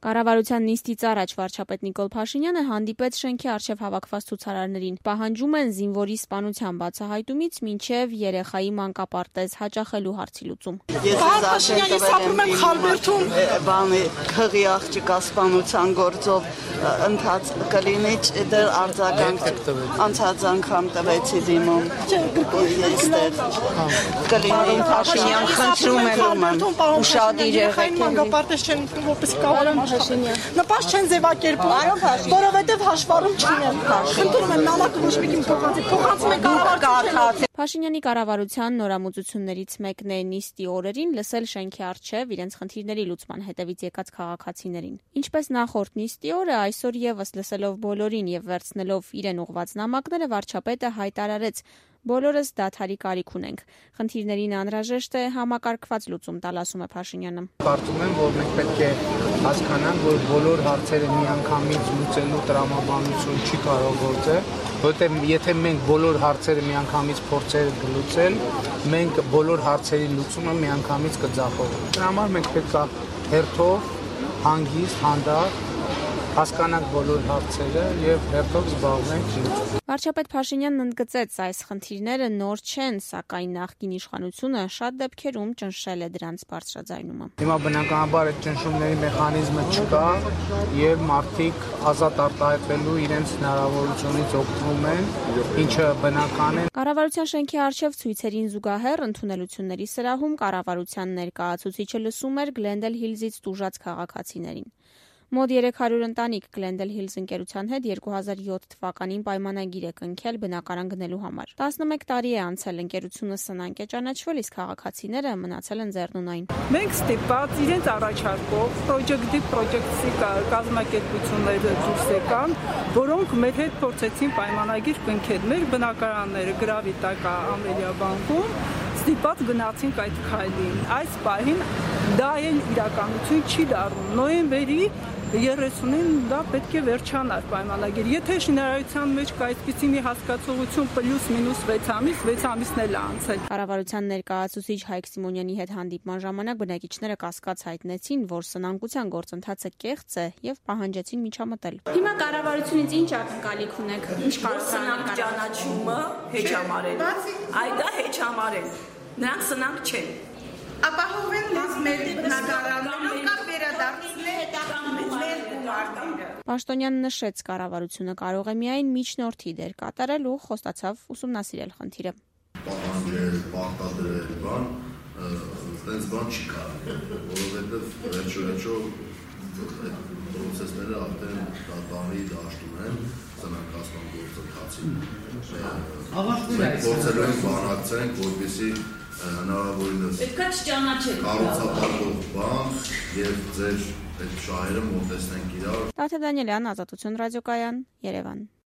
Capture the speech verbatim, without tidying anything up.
Կառավարության նիստից առաջ վարչապետ Նիկոլ Փաշինյանը հանդիպեց շենքի առջև հավաքված ցուցարարներին։ Պահանջում են զինվորի սպանության բացահայտումից մինչև երեխայի մանկապարտեզ հաճախելու հարցի լուծում։ Փաշինյանի սապրում եմ Խալբերթում բանի քղի աղջկա սպանության գործով ընթաց կլինի դեռ արձագանք անցած անգամ տվեցի դիմում այստեղ կլինի Փաշինյան խնդրում եմ ուշադիր եղեք մանկապարտեզ չեն որպես կարողան նպաստ չեն ձևակերպում, որովհետև հաշվառում չունեն։ Խնդրում եմ նամակը ոչ մեկին փոխանցի, փոխանցում եք կառավարության։ Փաշինյանի կառավարության նորամուծություններից մեկն է նիստի օրերին լսել շենքի առջև իրենց խնդիրների լուծման հետևից եկած քաղաքացիներին։ Ինչպես նախորդ նիստի օրը, այսօր եւս լսելով բոլորին եւ վերցնելով իրեն ուղված նամակները, վարչապետը հայտարարեց. բոլորս դադարի կարիք ունենք։ Խնդիրներին անհրաժեշտ է համակարգված լուծում տալ, ասում է Փաշինյանը։ Կարծում եմ, որ մենք պետք է հասկանանք, որ բոլոր հարցերը միանգամից լուծելու տրամաբանություն չի կարող գործել, որովհետև եթե մենք բոլոր հարցերը միանգամից փորձեր գլուծել, մենք բոլոր հարցերի լուծումը միանգամից կձախողենք։ Դրա համար մենք պետք է հերթով, հանգիստ, հանդարտ հասկանանք բոլոր հարցերը եւ հերթով զբաղվենք լուծումով։ Վարչապետ Փաշինյանն ընդգծեց, այս խնդիրները նոր չեն, սակայն նախկին իշխանությունը շատ դեպքերում ճնշել է դրանց բարձրաձայնումը։ Հիմա բնականաբար այդ ճնշումների մեխանիզմը չկա եւ մարդիկ ազատ արտահայտվելու իրենց հնարավորությունից օգտվում են, ինչը բնական է։ Կառավարության շենքի առջև ցույցերին զուգահեռ ընդունելությունների սրահում կառավարության ներկայացուցիչը լսում էր Glendale Hills-ից տուժած քաղաքացիներին։ Մոտ երեք հարյուր ընտանիք Glendale Hills ընկերության հետ երկու հազար յոթ թվականին պայմանագիր է կնքել բնակարան գնելու համար։ տասնմեկ տարի է անցել ընկերությունը սնանկ է ճանաչվել, իսկ քաղաքացիները մնացել են ձեռնունայն։ Մենք ստիպված իրենց առաջարկով Project Project-ի կազմակերպությունները դուրս եկան, որոնք մեր հետ փորձեցին պայմանագիր կնքել։ Մեր բնակարանները գրավի տակ Ամելիա բանկում ստիպված գնացինք այդ քայլին։ Այս պահին դա էլ իրականություն չի դառնում։ Նոյեմբերի երեսունին դա պետք է վերջանար պայմանագիր։ Եթե շինարարության մեջ կա այսպիսի մի հասկացողություն պլյուս մինուս վեց ամիս, վեց ամիսն էլ է անցել։ Կառավարության ներկայացուցիչ Հայկ Սիմոնյանի հետ հանդիպման ժամանակ բնակիչները կասկած հայտնեցին, որ սնանկության գործընթացը կեղծ է եւ պահանջեցին միջամտել։ Հիմա կառավարությունից ինչ ակնկալիք ունեք։ Ինչ սնանկ ճանաչումը հեչամարել։ Այ դա հեչամարել։ Նրանք սնանկ չեն։ Ապահովեն մեր բնակարանները կամ վերադարձնել մեր գումարները։ Պաշտոնյանն նշեց, կառավարությունը կարող է միայն միջնորդի դեր կատարել ու խոստացավ ուսումնասիրել խնդիրը։ Պահանջել, պարտադրել, բան, այդպես բան չի կարող, որովհետև վերջո-վերջո այդ պրոցեսները արդեն տարի դաշտում են սնանկացման գործընթացին։ Փորձելու ենք բանակցենք, որպեսզի հնարավորինս կառուցապատող բան եւ ձեր այդ շահերը մոտեցնենք իրար։ Տաթև Դանիելյան, Ազատություն ռադիոկայան, Երևան։